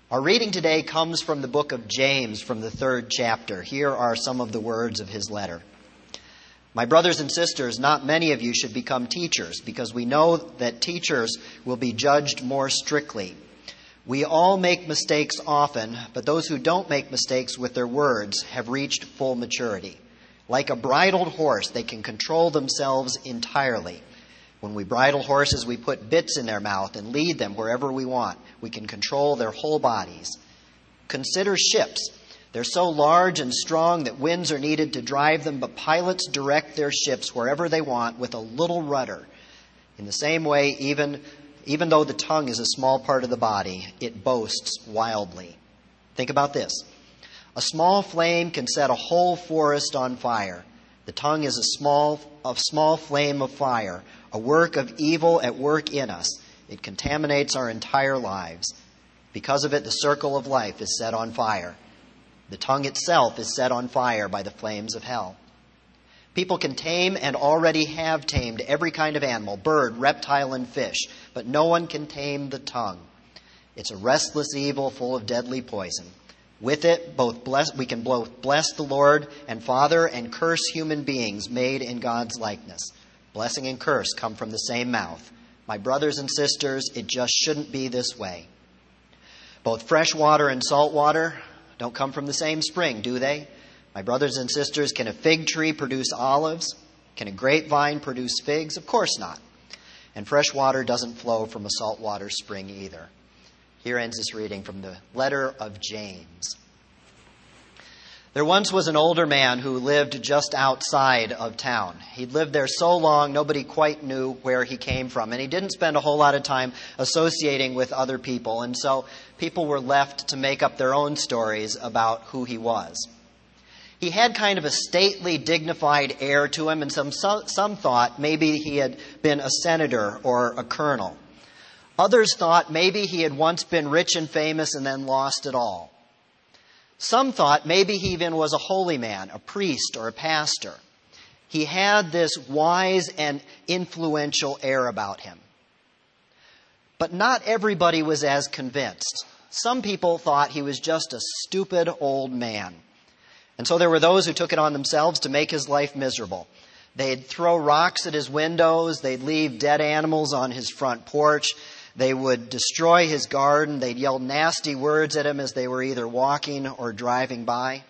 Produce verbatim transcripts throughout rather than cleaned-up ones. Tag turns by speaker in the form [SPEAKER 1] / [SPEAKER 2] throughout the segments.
[SPEAKER 1] Our reading today comes from the book of James, from the third chapter. Here are some of the words of his letter. My brothers and sisters, not many of you should become teachers, because we know that teachers will be judged more strictly. We all make mistakes often, but those who don't make mistakes with their words have reached full maturity. Like a bridled horse, they can control themselves entirely. When we bridle horses, we put bits in their mouth and lead them wherever we want. We can control their whole bodies. Consider ships. They're so large and strong that winds are needed to drive them, but pilots direct their ships wherever they want with a little rudder. In the same way, even, even though the tongue is a small part of the body, it boasts wildly. Think about this. A small flame can set a whole forest on fire. The tongue is a small, a small flame of fire, a work of evil at work in us. It contaminates our entire lives. Because of it, the circle of life is set on fire. The tongue itself is set on fire by the flames of hell. People can tame and already have tamed every kind of animal, bird, reptile, and fish, but no one can tame the tongue. It's a restless evil full of deadly poison. With it, both bless, we can both bless the Lord and Father and curse human beings made in God's likeness. Blessing and curse come from the same mouth. My brothers and sisters, it just shouldn't be this way. Both fresh water and salt water don't come from the same spring, do they? My brothers and sisters, can a fig tree produce olives? Can a grapevine produce figs? Of course not. And fresh water doesn't flow from a saltwater spring either. Here ends this reading from the letter of James. There once was an older man who lived just outside of town. He'd lived there so long, nobody quite knew where he came from. And he didn't spend a whole lot of time associating with other people. And so people were left to make up their own stories about who he was. He had kind of a stately, dignified air to him, and some, some thought maybe he had been a senator or a colonel. Others thought maybe he had once been rich and famous and then lost it all. Some thought maybe he even was a holy man, a priest or a pastor. He had this wise and influential air about him. But not everybody was as convinced. Some people thought he was just a stupid old man. And so there were those who took it on themselves to make his life miserable. They'd throw rocks at his windows. They'd leave dead animals on his front porch. They would destroy his garden. They'd yell nasty words at him as they were either walking or driving by.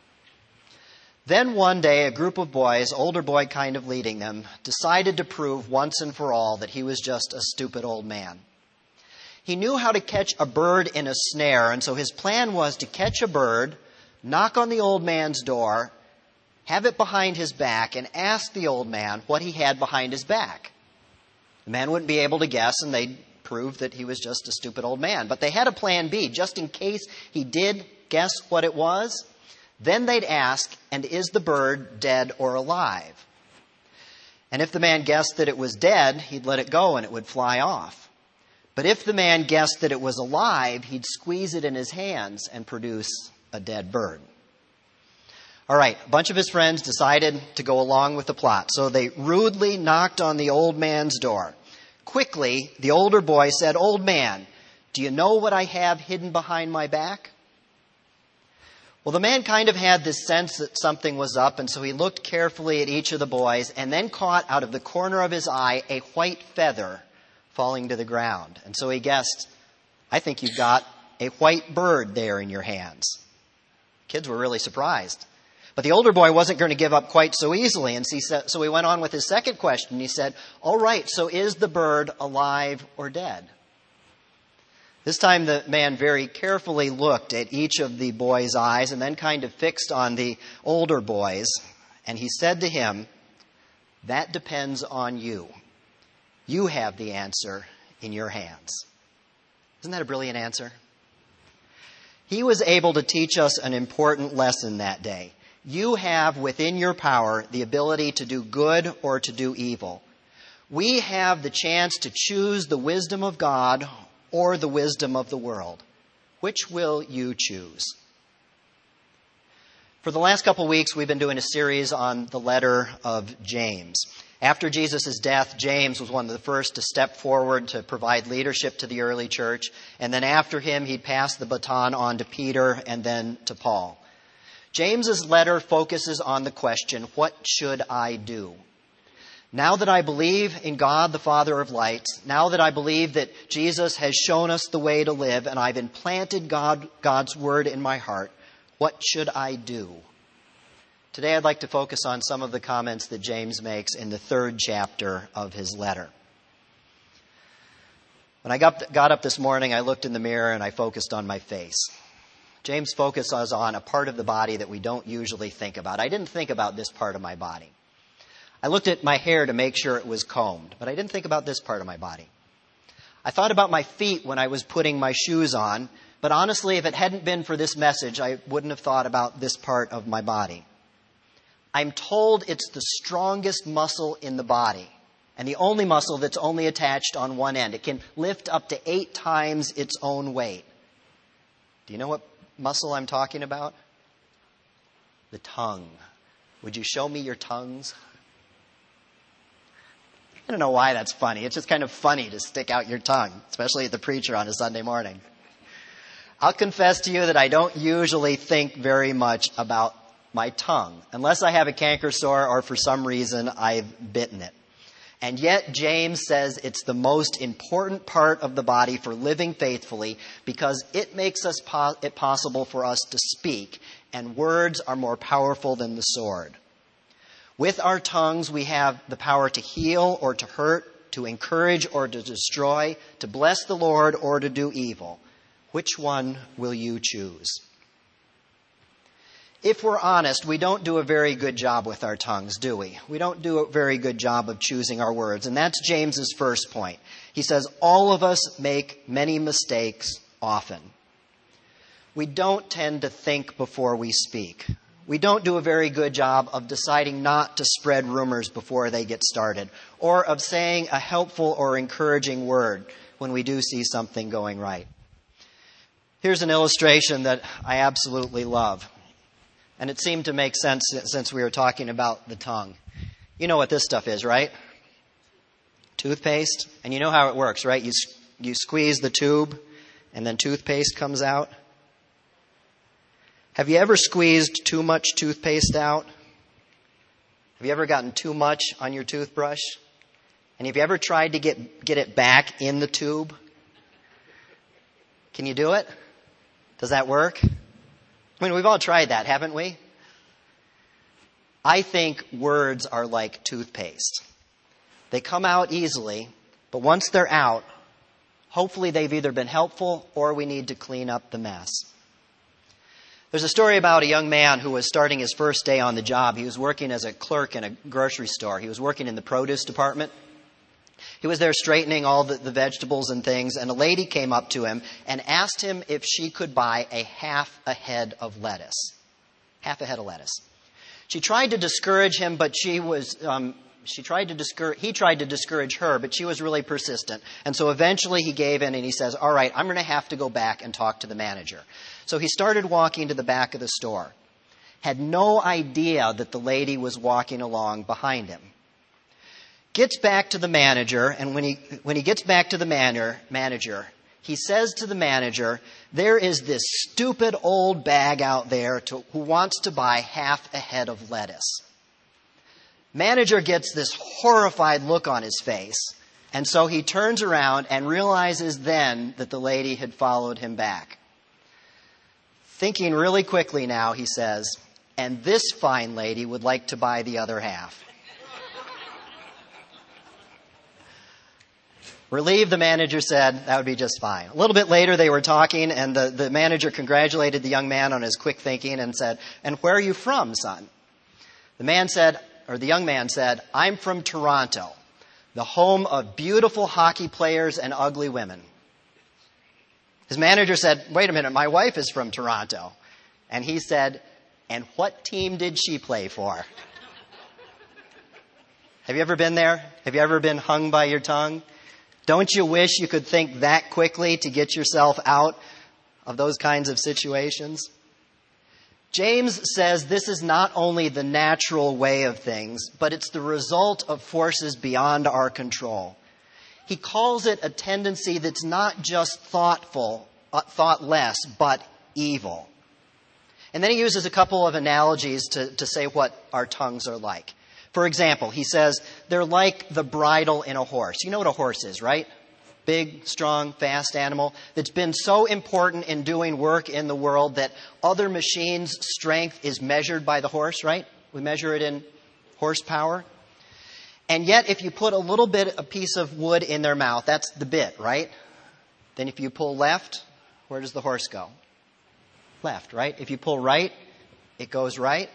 [SPEAKER 1] Then one day, a group of boys, older boy kind of leading them, decided to prove once and for all that he was just a stupid old man. He knew how to catch a bird in a snare, and so his plan was to catch a bird, knock on the old man's door, have it behind his back, and ask the old man what he had behind his back. The man wouldn't be able to guess, and they'd prove that he was just a stupid old man. But they had a plan B, just in case he did guess what it was. Then they'd ask, and is the bird dead or alive? And if the man guessed that it was dead, he'd let it go and it would fly off. But if the man guessed that it was alive, he'd squeeze it in his hands and produce a dead bird. All right, a bunch of his friends decided to go along with the plot. So they rudely knocked on the old man's door. Quickly, the older boy said, "Old man, do you know what I have hidden behind my back?" Well, the man kind of had this sense that something was up, and so he looked carefully at each of the boys and then caught out of the corner of his eye a white feather falling to the ground. And so he guessed, "I think you've got a white bird there in your hands." Kids were really surprised. But the older boy wasn't going to give up quite so easily, and so he went on with his second question. He said, "All right, so is the bird alive or dead?" This time the man very carefully looked at each of the boy's eyes and then kind of fixed on the older boy's, and he said to him, "That depends on you. You have the answer in your hands." Isn't that a brilliant answer? He was able to teach us an important lesson that day. You have within your power the ability to do good or to do evil. We have the chance to choose the wisdom of God or the wisdom of the world. Which will you choose? For the last couple of weeks, we've been doing a series on the letter of James. After Jesus' death, James was one of the first to step forward to provide leadership to the early church. And then after him, he passed the baton on to Peter and then to Paul. James's letter focuses on the question, what should I do? Now that I believe in God, the Father of lights, now that I believe that Jesus has shown us the way to live and I've implanted God, God's word in my heart, what should I do? Today I'd like to focus on some of the comments that James makes in the third chapter of his letter. When I got, got up this morning, I looked in the mirror and I focused on my face. James focuses on a part of the body that we don't usually think about. I didn't think about this part of my body. I looked at my hair to make sure it was combed, but I didn't think about this part of my body. I thought about my feet when I was putting my shoes on, but honestly, if it hadn't been for this message, I wouldn't have thought about this part of my body. I'm told it's the strongest muscle in the body, and the only muscle that's only attached on one end. It can lift up to eight times its own weight. Do you know what muscle I'm talking about? The tongue. Would you show me your tongues? I don't know why that's funny. It's just kind of funny to stick out your tongue, especially at the preacher on a Sunday morning. I'll confess to you that I don't usually think very much about my tongue, unless I have a canker sore or for some reason I've bitten it. And yet James says it's the most important part of the body for living faithfully because it makes us po- it possible for us to speak, and words are more powerful than the sword. With our tongues, we have the power to heal or to hurt, to encourage or to destroy, to bless the Lord or to do evil. Which one will you choose? If we're honest, we don't do a very good job with our tongues, do we? We don't do a very good job of choosing our words. And that's James's first point. He says, all of us make many mistakes often. We don't tend to think before we speak. We don't do a very good job of deciding not to spread rumors before they get started, or of saying a helpful or encouraging word when we do see something going right. Here's an illustration that I absolutely love, and it seemed to make sense since we were talking about the tongue. You know what this stuff is, right? Toothpaste, and you know how it works, right? You you squeeze the tube, and then toothpaste comes out. Have you ever squeezed too much toothpaste out? Have you ever gotten too much on your toothbrush? And have you ever tried to get, get it back in the tube? Can you do it? Does that work? I mean, we've all tried that, haven't we? I think words are like toothpaste. They come out easily, but once they're out, hopefully they've either been helpful or we need to clean up the mess. There's a story about a young man who was starting his first day on the job. He was working as a clerk in a grocery store. He was working in the produce department. He was there straightening all the, the vegetables and things, and a lady came up to him and asked him if she could buy a half a head of lettuce. Half a head of lettuce. She tried to discourage him, but she was... Um, She tried to discourage, he tried to discourage her, but she was really persistent. And so eventually he gave in and he says, all right, I'm going to have to go back and talk to the manager. So he started walking to the back of the store. Had no idea that the lady was walking along behind him. Gets back to the manager, and when he when he gets back to the manager, manager, he says to the manager, there is this stupid old bag out there to, who wants to buy half a head of lettuce. Manager gets this horrified look on his face, and so he turns around and realizes then that the lady had followed him back. Thinking really quickly now, he says, and this fine lady would like to buy the other half. Relieved, the manager said that would be just fine. A little bit later, they were talking, and the, the manager congratulated the young man on his quick thinking and said, and where are you from, son? The man said, or the young man said, I'm from Toronto, the home of beautiful hockey players and ugly women. His manager said, wait a minute, my wife is from Toronto. And he said, and what team did she play for? Have you ever been there? Have you ever been hung by your tongue? Don't you wish you could think that quickly to get yourself out of those kinds of situations? James says this is not only the natural way of things, but it's the result of forces beyond our control. He calls it a tendency that's not just thoughtful, uh, thoughtless, but evil. And then he uses a couple of analogies to, to say what our tongues are like. For example, he says they're like the bridle in a horse. You know what a horse is, right? Big, strong, fast animal that's been so important in doing work in the world that other machines' strength is measured by the horse, right? We measure it in horsepower. And yet, if you put a little bit, a piece of wood in their mouth, that's the bit, right? Then if you pull left, where does the horse go? Left, right? If you pull right, it goes right.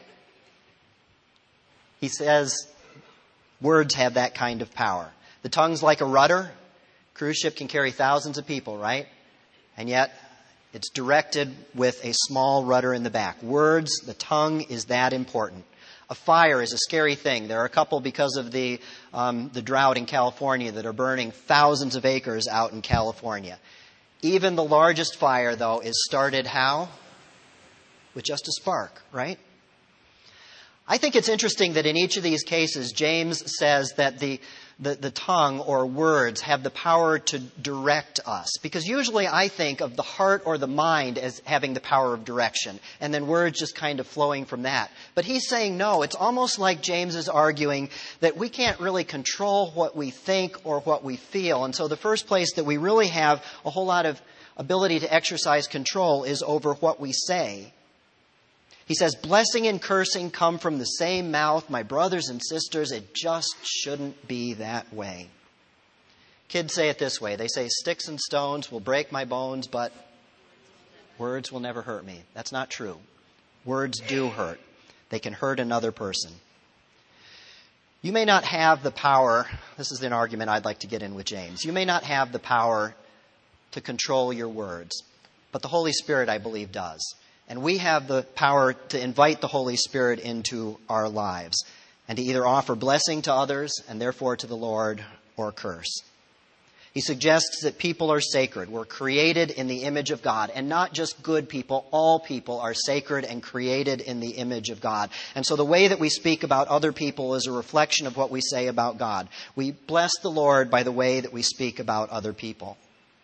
[SPEAKER 1] He says words have that kind of power. The tongue's like a rudder. Cruise ship can carry thousands of people, right? And yet, it's directed with a small rudder in the back. Words, the tongue is that important. A fire is a scary thing. There are a couple because of the um, the drought in California that are burning thousands of acres out in California. Even the largest fire, though, is started how? With just a spark, right? I think it's interesting that in each of these cases, James says that the The, the tongue or words have the power to direct us. Because usually I think of the heart or the mind as having the power of direction, and then words just kind of flowing from that. But he's saying no, it's almost like James is arguing that we can't really control what we think or what we feel. And so the first place that we really have a whole lot of ability to exercise control is over what we say. He says, blessing and cursing come from the same mouth. My brothers and sisters, it just shouldn't be that way. Kids say it this way. They say, sticks and stones will break my bones, but words will never hurt me. That's not true. Words do hurt. They can hurt another person. You may not have the power. This is an argument I'd like to get in with James. You may not have the power to control your words, but the Holy Spirit, I believe, does. And we have the power to invite the Holy Spirit into our lives and to either offer blessing to others and therefore to the Lord or curse. He suggests that people are sacred. We're created in the image of God, and not just good people. All people are sacred and created in the image of God. And so the way that we speak about other people is a reflection of what we say about God. We bless the Lord by the way that we speak about other people.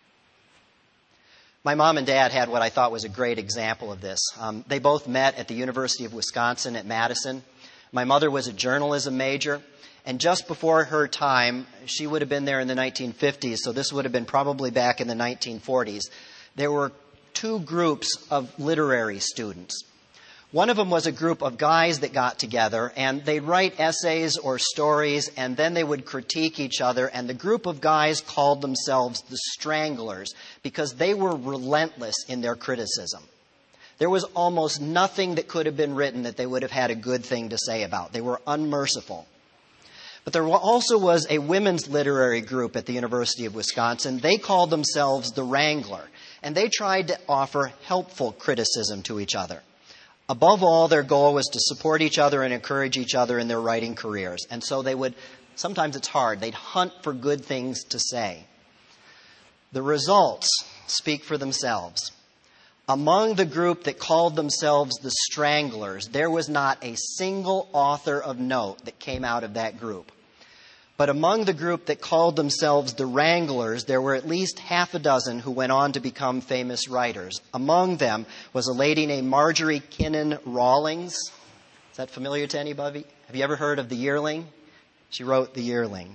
[SPEAKER 1] My mom and dad had what I thought was a great example of this. Um, they both met at the University of Wisconsin at Madison. My mother was a journalism major, and just before her time, she would have been there in the nineteen fifties, so this would have been probably back in the nineteen forties. There were two groups of literary students. One of them was a group of guys that got together, and they'd write essays or stories, and then they would critique each other. And the group of guys called themselves the Stranglers because they were relentless in their criticism. There was almost nothing that could have been written that they would have had a good thing to say about. They were unmerciful. But there also was a women's literary group at the University of Wisconsin. They called themselves the Wrangler, and they tried to offer helpful criticism to each other. Above all, their goal was to support each other and encourage each other in their writing careers. And so they would, sometimes it's hard, they'd hunt for good things to say. The results speak for themselves. Among the group that called themselves the Stranglers, there was not a single author of note that came out of that group. But among the group that called themselves the Wranglers, there were at least half a dozen who went on to become famous writers. Among them was a lady named Marjorie Kinnan Rawlings. Is that familiar to anybody? Have you ever heard of The Yearling? She wrote The Yearling.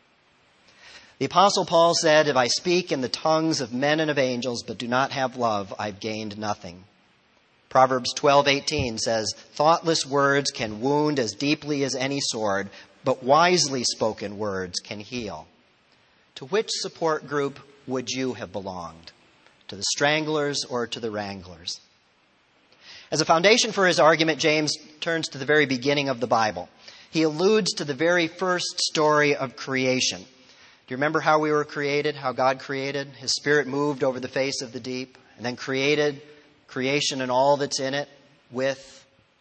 [SPEAKER 1] The Apostle Paul said, if I speak in the tongues of men and of angels, but do not have love, I've gained nothing. Proverbs twelve eighteen says, thoughtless words can wound as deeply as any sword, but wisely spoken words can heal. To which support group would you have belonged? To the Stranglers or to the Wranglers? As a foundation for his argument, James turns to the very beginning of the Bible. He alludes to the very first story of creation. Do you remember how we were created, how God created? His Spirit moved over the face of the deep and then created creation and all that's in it with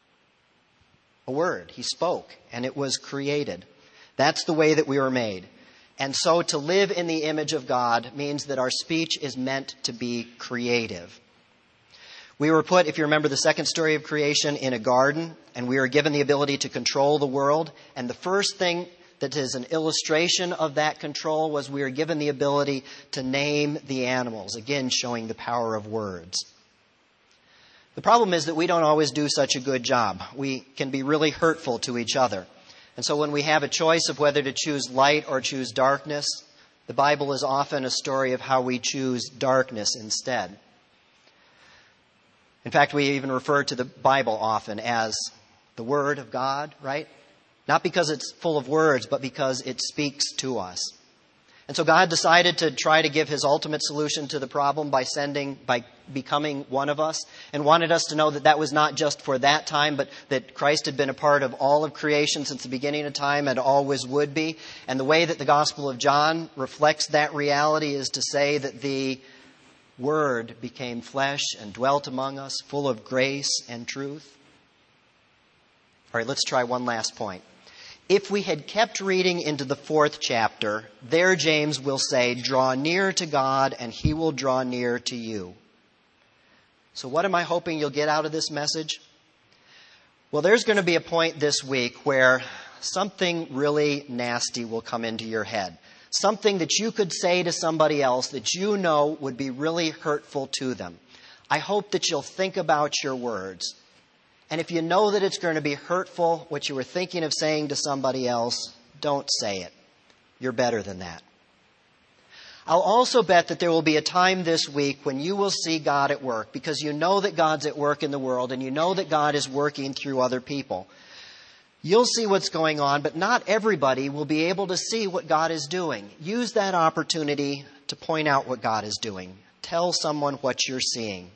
[SPEAKER 1] a word. He spoke, and it was created. That's the way that we were made. And so to live in the image of God means that our speech is meant to be creative. We were put, if you remember the second story of creation, in a garden, and we were given the ability to control the world. And the first thing that is an illustration of that control was we were given the ability to name the animals, again showing the power of words. The problem is that we don't always do such a good job. We can be really hurtful to each other. And so when we have a choice of whether to choose light or choose darkness, the Bible is often a story of how we choose darkness instead. In fact, we even refer to the Bible often as the Word of God, right? Not because it's full of words, but because it speaks to us. And so God decided to try to give his ultimate solution to the problem by sending, by becoming one of us, and wanted us to know that that was not just for that time, but that Christ had been a part of all of creation since the beginning of time and always would be. And the way that the Gospel of John reflects that reality is to say that the Word became flesh and dwelt among us, full of grace and truth. All right, let's try one last point. If we had kept reading into the fourth chapter, there James will say, draw near to God and he will draw near to you. So what am I hoping you'll get out of this message? Well, there's going to be a point this week where something really nasty will come into your head. Something that you could say to somebody else that you know would be really hurtful to them. I hope that you'll think about your words. And if you know that it's going to be hurtful, what you were thinking of saying to somebody else, don't say it. You're better than that. I'll also bet that there will be a time this week when you will see God at work, because you know that God's at work in the world and you know that God is working through other people. You'll see what's going on, but not everybody will be able to see what God is doing. Use that opportunity to point out what God is doing. Tell someone what you're seeing.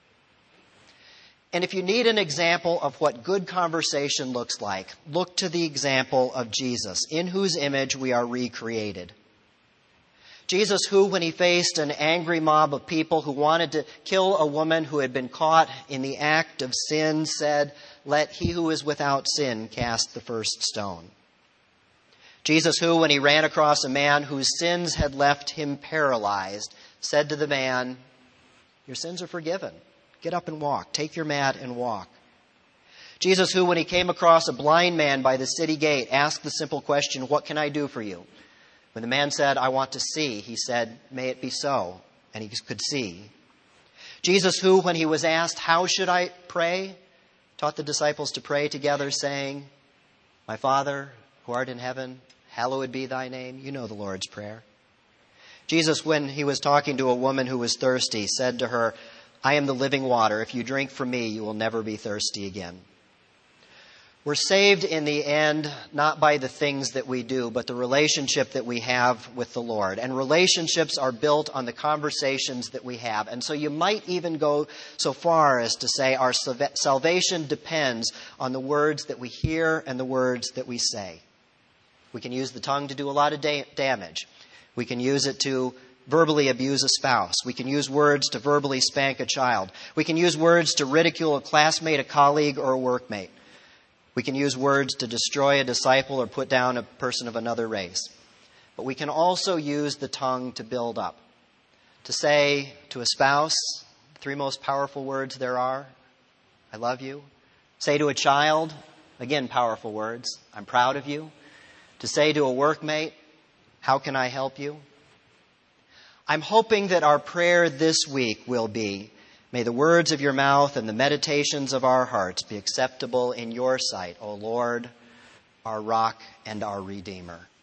[SPEAKER 1] And if you need an example of what good conversation looks like, look to the example of Jesus, in whose image we are recreated. Jesus, who, when he faced an angry mob of people who wanted to kill a woman who had been caught in the act of sin, said, let he who is without sin cast the first stone. Jesus, who, when he ran across a man whose sins had left him paralyzed, said to the man, your sins are forgiven. Get up and walk. Take your mat and walk. Jesus, who, when he came across a blind man by the city gate, asked the simple question, what can I do for you? When the man said, I want to see, he said, may it be so. And he could see. Jesus, who, when he was asked, how should I pray? Taught the disciples to pray together, saying, my Father, who art in heaven, hallowed be thy name. You know the Lord's Prayer. Jesus, when he was talking to a woman who was thirsty, said to her, I am the living water. If you drink from me, you will never be thirsty again. We're saved in the end, not by the things that we do, but the relationship that we have with the Lord. And relationships are built on the conversations that we have. And so you might even go so far as to say our salvation depends on the words that we hear and the words that we say. We can use the tongue to do a lot of da- damage. We can use it to verbally abuse a spouse. We can use words to verbally spank a child. We can use words to ridicule a classmate, a colleague, or a workmate. We can use words to destroy a disciple or put down a person of another race. But we can also use the tongue to build up. To say to a spouse, the three most powerful words there are, I love you. Say to a child, again, powerful words, I'm proud of you. To say to a workmate, how can I help you? I'm hoping that our prayer this week will be, may the words of your mouth and the meditations of our hearts be acceptable in your sight, O Lord, our rock and our Redeemer.